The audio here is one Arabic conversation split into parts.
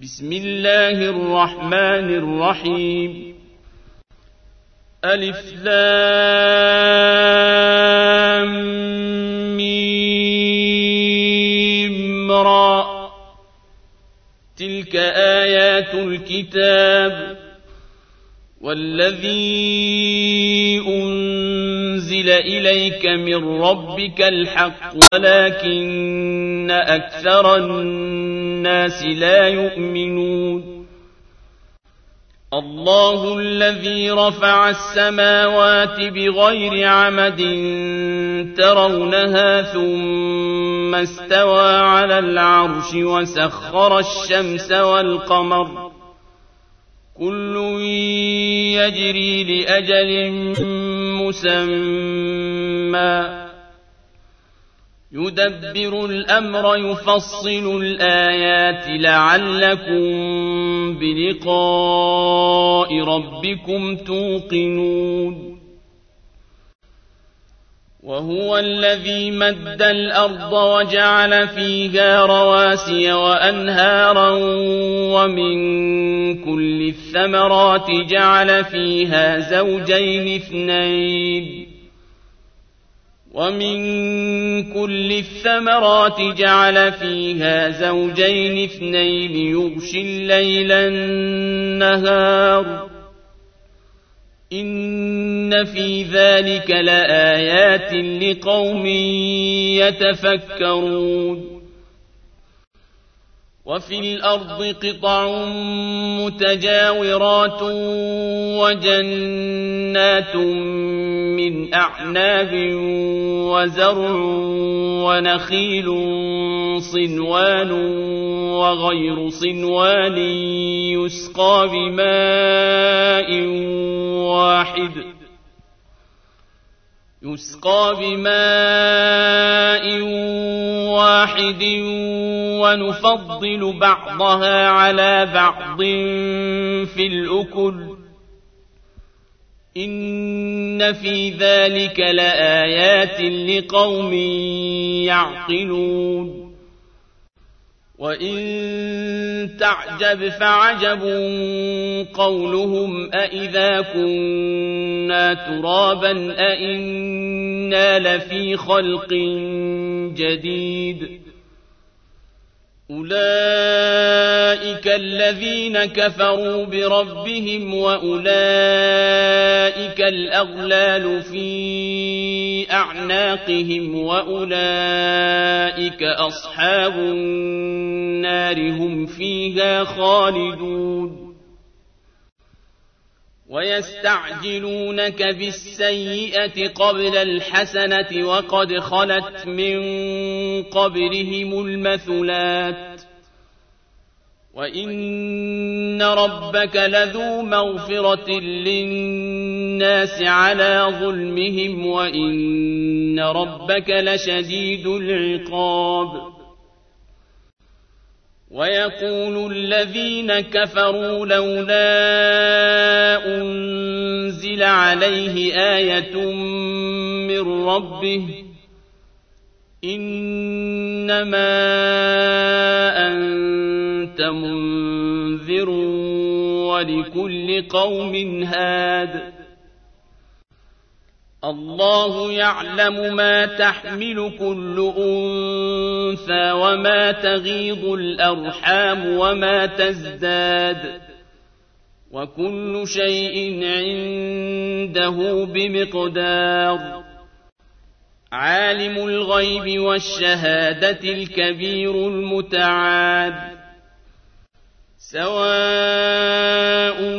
بسم الله الرحمن الرحيم ألف لام ميم را تلك آيات الكتاب والذي أنزل إليك من ربك الحق ولكن أكثر الناس لا يؤمنون الله الذي رفع السماوات بغير عمد ترونها ثم استوى على العرش وسخر الشمس والقمر كل يجري لأجل مسمى يدبر الأمر يفصل الآيات لعلكم بلقاء ربكم توقنون وهو الذي مد الأرض وجعل فيها رواسي وأنهارا ومن كل الثمرات جعل فيها زوجين اثنين يغشي الليل النهار إن في ذلك لآيات لقوم يتفكرون وفي الأرض قطع متجاورات وجنات من أعناب وزرع ونخيل صنوان وغير صنوان يسقى بماء واحد ونفضل بعضها على بعض في الأكل إن في ذلك لآيات لقوم يعقلون وإن تعجب فعجب قولهم أإذا كنا ترابا أإنا لفي خلق جديد أولئك الذين كفروا بربهم وأولئك الأغلال في أعناقهم وأولئك أصحاب النار هم فيها خالدون ويستعجلونك بالسيئة قبل الحسنة وقد خلت من قبلهم المثلات وإن ربك لذو مغفرة للناس على ظلمهم وإن ربك لشديد العقاب ويقول الذين كفروا لولا أنزل عليه آية من ربه إنما أنت منذر ولكل قوم هاد الله يعلم ما تحمل كل أنثى وما تغيض الأرحام وما تزداد وكل شيء عنده بمقدار عالم الغيب والشهادة الكبير المتعال سواء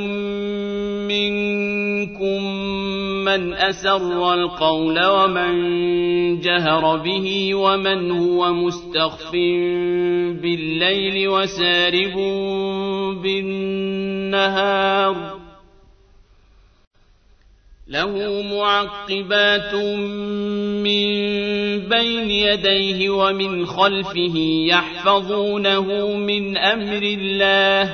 منكم من أسر القول ومن جهر به ومن هو مستخف بالليل وسارب بالنهار له معقبات من بين يديه ومن خلفه يحفظونه من أمر الله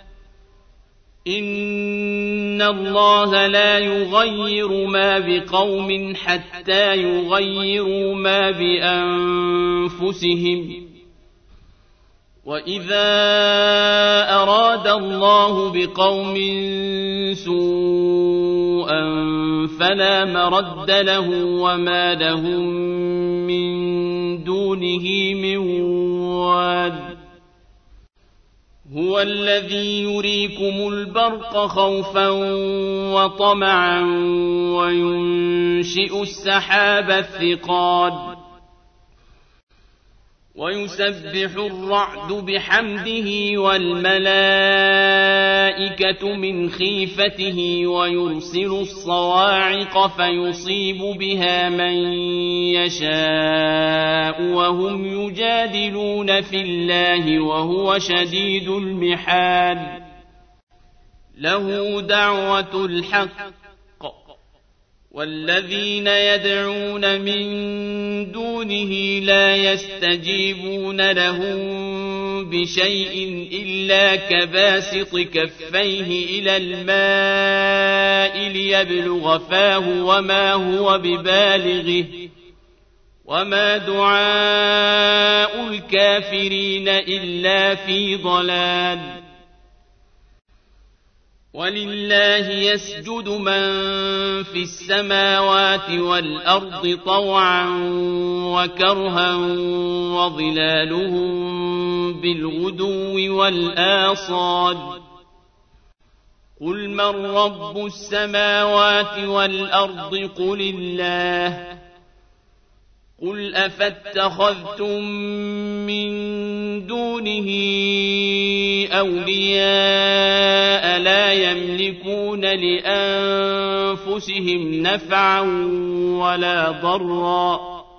إن الله لا يغير ما بقوم حتى يغيروا ما بأنفسهم وإذا أراد الله بقوم سوءا فلا مرد له وما لهم من دونه من وال هو الذي يريكم البرق خوفا وطمعا وينشئ السحاب الثقال ويسبح الرعد بحمده والملائكة من خيفته ويرسل الصواعق فيصيب بها من يشاء وهم يجادلون في الله وهو شديد المحال له دعوة الحق والذين يدعون من دونه لا يستجيبون لهم بشيء إلا كباسط كفيه إلى الماء ليبلغ فاه وما هو ببالغه وما دعاء الكافرين إلا في ضلال ولله يسجد من في السماوات والأرض طوعا وكرها وظلالهم بالغدو والآصال قل من رب السماوات والأرض قل الله قل أفاتخذتم من دونه أولياء لا يملكون لأنفسهم نفعا ولا ضرا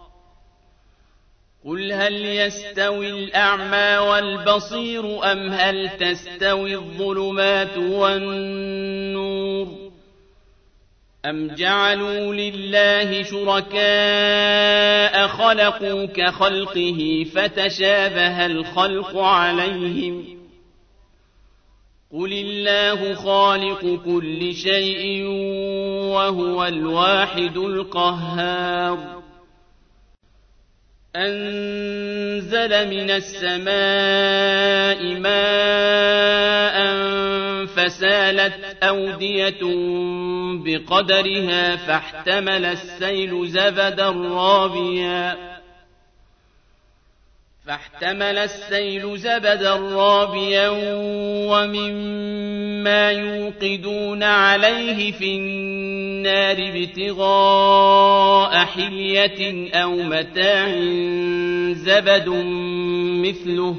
قل هل يستوي الأعمى والبصير أم هل تستوي الظلمات والنور أم جعلوا لله شركاء خلقوا كخلقه فتشابه الخلق عليهم قل الله خالق كل شيء وهو الواحد القهار أنزل من السماء ماء فسالت أودية بقدرها فاحتمل السيل زبدا رابيا ومما يوقدون عليه في النار ابتغاء حلية أو متاع زبد مثله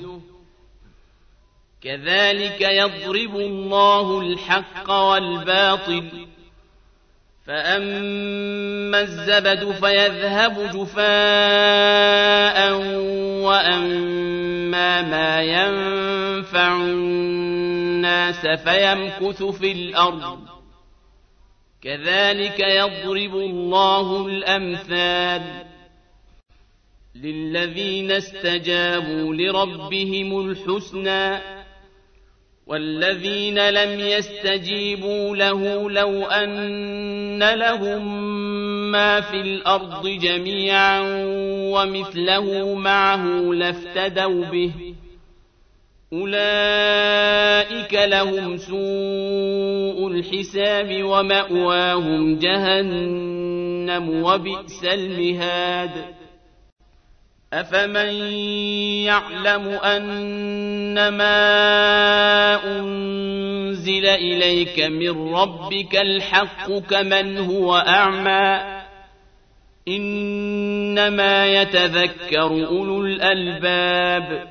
كذلك يضرب الله الحق والباطل فأما الزبد فيذهب جفاء وأما ما ينفع الناس فيمكث في الأرض كذلك يضرب الله الأمثال للذين استجابوا لربهم الحسنى والذين لم يستجيبوا له لو أن لهم ما في الأرض جميعا ومثله معه لافتدوا به أولئك لهم سوء الحساب ومأواهم جهنم وبئس المهاد أفمن يعلم أنما أنزل إليك من ربك الحق كمن هو أعمى إنما يتذكر أولو الألباب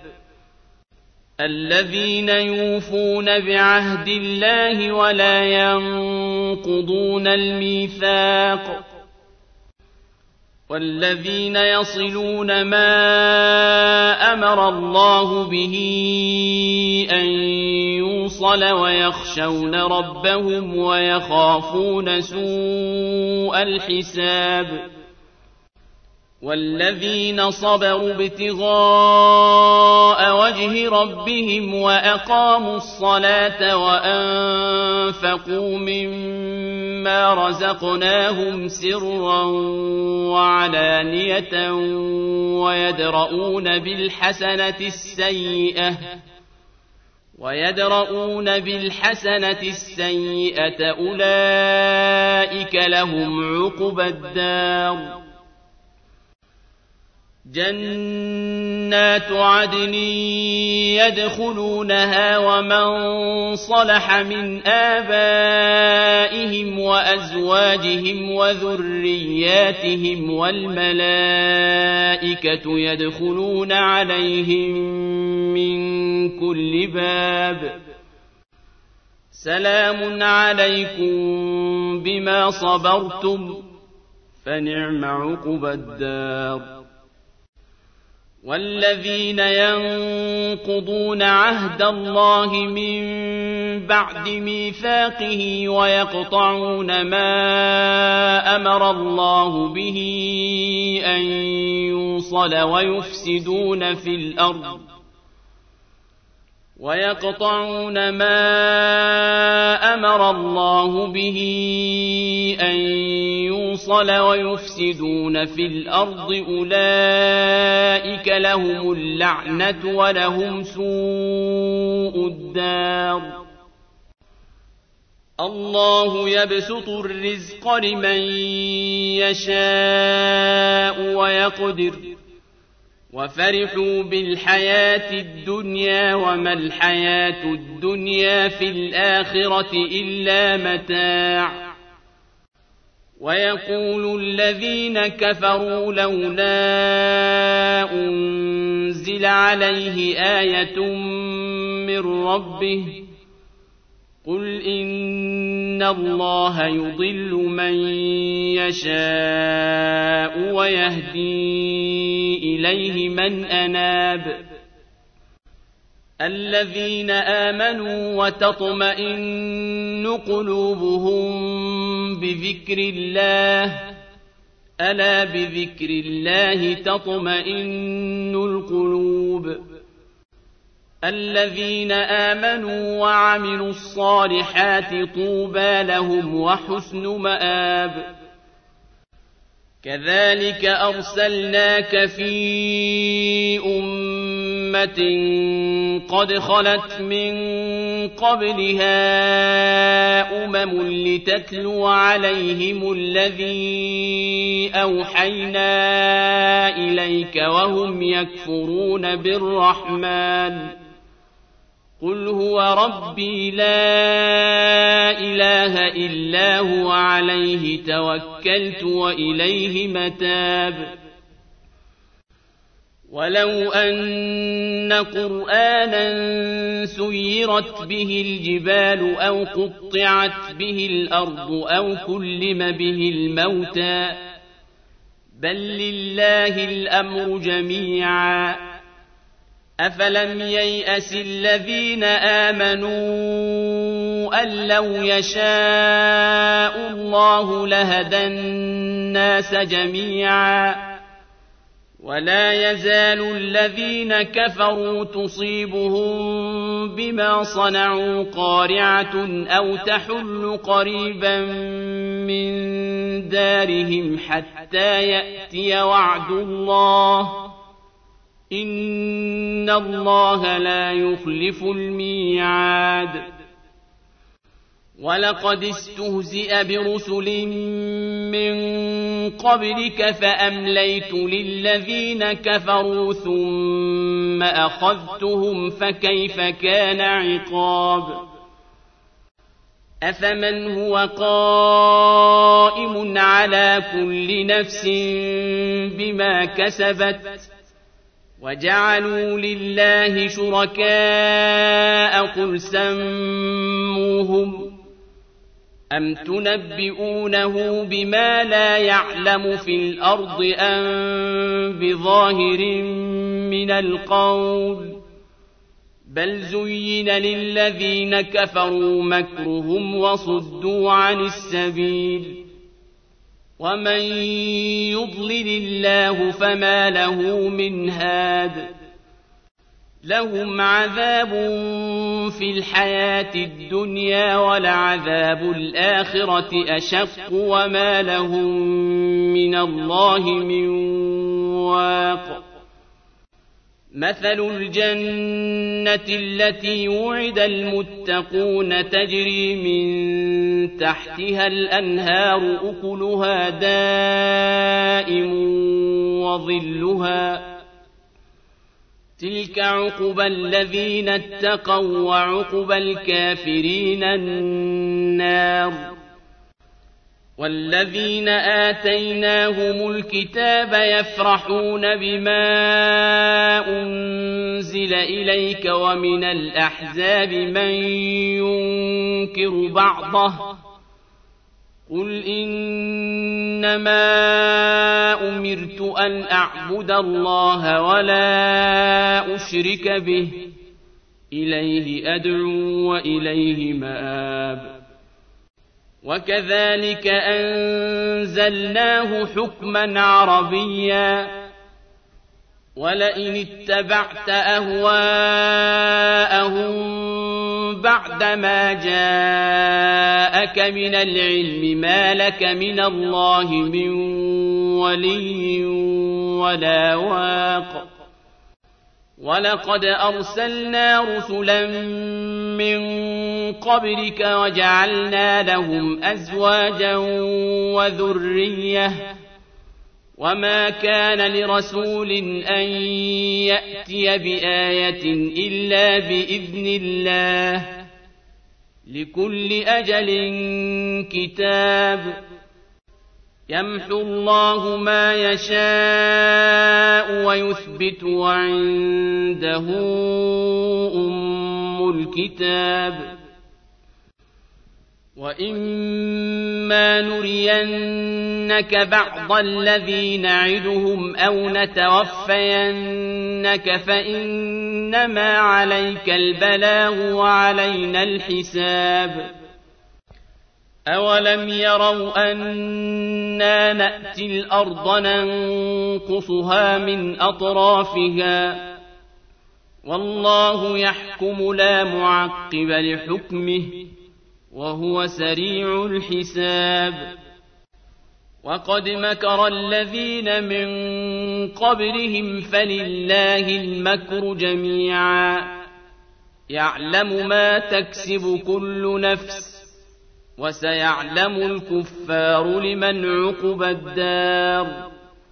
الذين يوفون بعهد الله ولا ينقضون الميثاق والذين يصلون ما أمر الله به أن يوصل ويخشون ربهم ويخافون سوء الحساب والذين صبروا ابتغاء وجه ربهم وأقاموا الصلاة وأنفقوا مما رزقناهم سرا وعلانية ويدرؤون بالحسنة السيئة أولئك لهم عقبى الدار جنات عدن يدخلونها ومن صلح من آبائهم وأزواجهم وذرياتهم والملائكة يدخلون عليهم من كل باب سلام عليكم بما صبرتم فنعم عقبى الدار والذين ينقضون عهد الله من بعد ميثاقه ويقطعون ما أمر الله به أن يوصل ويفسدون في الأرض أولئك لهم اللعنة ولهم سوء الدار الله يبسط الرزق لمن يشاء ويقدر وفرحوا بالحياة الدنيا وما الحياة الدنيا في الآخرة إلا متاع ويقول الذين كفروا لولا أنزل عليه آية من ربه قل إن الله يضل من يشاء ويهدي إليه من أناب الذين آمنوا وتطمئن قلوبهم بذكر الله ألا بذكر الله تطمئن القلوب الذين آمنوا وعملوا الصالحات طوبى لهم وحسن مآب كذلك أرسلناك في أمة قد خلت من قبلها لتتلو عليهم الذي أوحينا إليك وهم يكفرون بالرحمن قل هو ربي لا إله إلا هو عليه توكلت وإليه متاب ولو أن قرآنا سيرت به الجبال أو قطعت به الأرض أو كلم به الموتى بل لله الأمر جميعا أفلم ييأس الذين آمنوا أن لو يشاء الله لهدى الناس جميعا ولا يزال الذين كفروا تصيبهم بما صنعوا قارعة أو تحل قريبا من دارهم حتى يأتي وعد الله إن الله لا يخلف الميعاد ولقد استهزئ برسل من قبلك فأمليت للذين كفروا ثم أخذتهم فكيف كان عقاب أفمن هو قائم على كل نفس بما كسبت وجعلوا لله شركاء قل سموهم أم تنبئونه بما لا يعلم في الأرض أم بظاهر من القول بل زين للذين كفروا مكرهم وصدوا عن السبيل ومن يضلل الله فما له من هاد لهم عذاب في الحياة الدنيا ولعذاب الآخرة أشق وما لهم من الله من واق مثل الجنة التي وعد المتقون تجري من تحتها الأنهار أكلها دائم وظلها تلك عقبى الذين اتقوا وعقبى الكافرين النار والذين آتيناهم الكتاب يفرحون بما أنزل إليك ومن الأحزاب من ينكر بعضه قل إنما أمرت أن أعبد الله ولا أشرك به إليه أدعو وإليه مآب وكذلك أنزلناه حكما عربيا ولئن اتبعت أهواءهم بعدما جاءك من العلم ما لك من الله من ولي ولا واق ولقد أرسلنا رسلا من قبلك وجعلنا لهم أزواجا وذرية وما كان لرسول أن يأتي بآية إلا بإذن الله لكل أجل كتاب يمحو الله ما يشاء ويثبت وعنده أم الكتاب وإما نرينك بعض الذي نعدهم أو نتوفينك فإنما عليك البلاغ وعلينا الحساب أولم يروا أنا نأتي الأرض ننقصها من أطرافها والله يحكم لا معقب لحكمه وهو سريع الحساب وقد مكر الذين من قبلهم فلله المكر جميعا يعلم ما تكسب كل نفس وسيعلم الكفار لمن عقبى الدار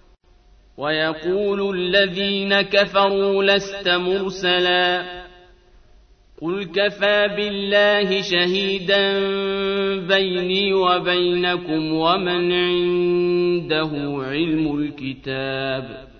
ويقول الذين كفروا لست مرسلا قل كفى بالله شهيدا بيني وبينكم ومن عنده علم الكتاب